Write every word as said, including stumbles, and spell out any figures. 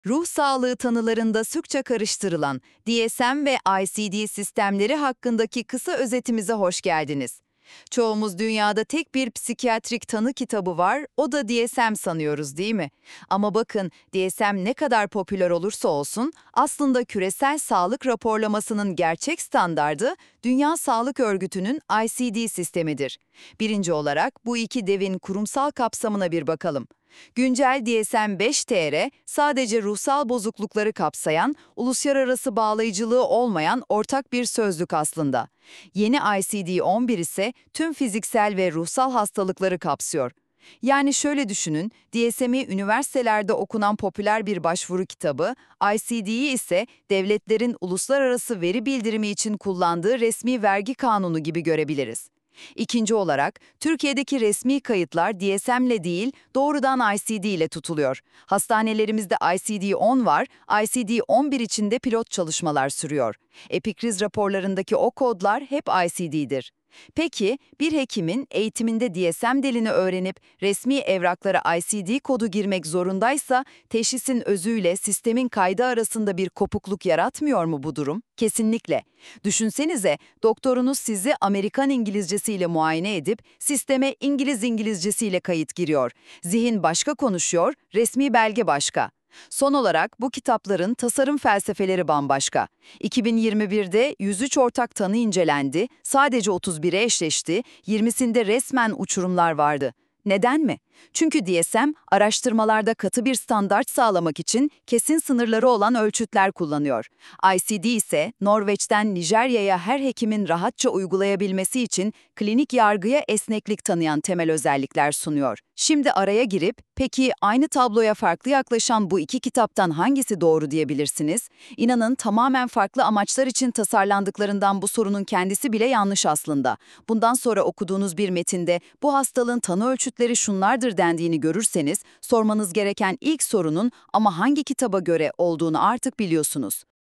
Ruh sağlığı tanılarında sıkça karıştırılan D S M ve I C D sistemleri hakkındaki kısa özetimize hoş geldiniz. Çoğumuz dünyada tek bir psikiyatrik tanı kitabı var, o da D S M sanıyoruz değil mi? Ama bakın D S M ne kadar popüler olursa olsun, aslında küresel sağlık raporlamasının gerçek standardı Dünya Sağlık Örgütü'nün I C D sistemidir. Birinci olarak bu iki devin kurumsal kapsamına bir bakalım. Güncel D S M beş T R sadece ruhsal bozuklukları kapsayan, uluslararası bağlayıcılığı olmayan ortak bir sözlük aslında. Yeni I C D on bir ise tüm fiziksel ve ruhsal hastalıkları kapsıyor. Yani şöyle düşünün, D S M'i üniversitelerde okunan popüler bir başvuru kitabı, I C D'yi ise devletlerin uluslararası veri bildirimi için kullandığı resmi vergi kanunu gibi görebiliriz. İkinci olarak, Türkiye'deki resmi kayıtlar D S M'le değil, doğrudan I C D ile tutuluyor. Hastanelerimizde I C D on var, I C D on bir için de pilot çalışmalar sürüyor. Epikriz raporlarındaki o kodlar hep I C D'dir. Peki, bir hekimin eğitiminde D S M dilini öğrenip resmi evraklara I C D kodu girmek zorundaysa, teşhisin özüyle sistemin kaydı arasında bir kopukluk yaratmıyor mu bu durum? Kesinlikle. Düşünsenize, doktorunuz sizi Amerikan İngilizcesiyle muayene edip sisteme İngiliz İngilizcesiyle kayıt giriyor. Zihin başka konuşuyor, resmi belge başka. Son olarak bu kitapların tasarım felsefeleri bambaşka. iki bin yirmi birde yüz üç ortak tanı incelendi, sadece otuz bire eşleşti, yirmisinde resmen uçurumlar vardı. Neden mi? Çünkü D S M, araştırmalarda katı bir standart sağlamak için kesin sınırları olan ölçütler kullanıyor. I C D ise Norveç'ten Nijerya'ya her hekimin rahatça uygulayabilmesi için klinik yargıya esneklik tanıyan temel özellikler sunuyor. Şimdi araya girip, peki aynı tabloya farklı yaklaşan bu iki kitaptan hangisi doğru diyebilirsiniz? İnanın tamamen farklı amaçlar için tasarlandıklarından bu sorunun kendisi bile yanlış aslında. Bundan sonra okuduğunuz bir metinde bu hastalığın tanı ölçütleri şunlardır dendiğini görürseniz, sormanız gereken ilk sorunun ama hangi kitaba göre olduğunu artık biliyorsunuz.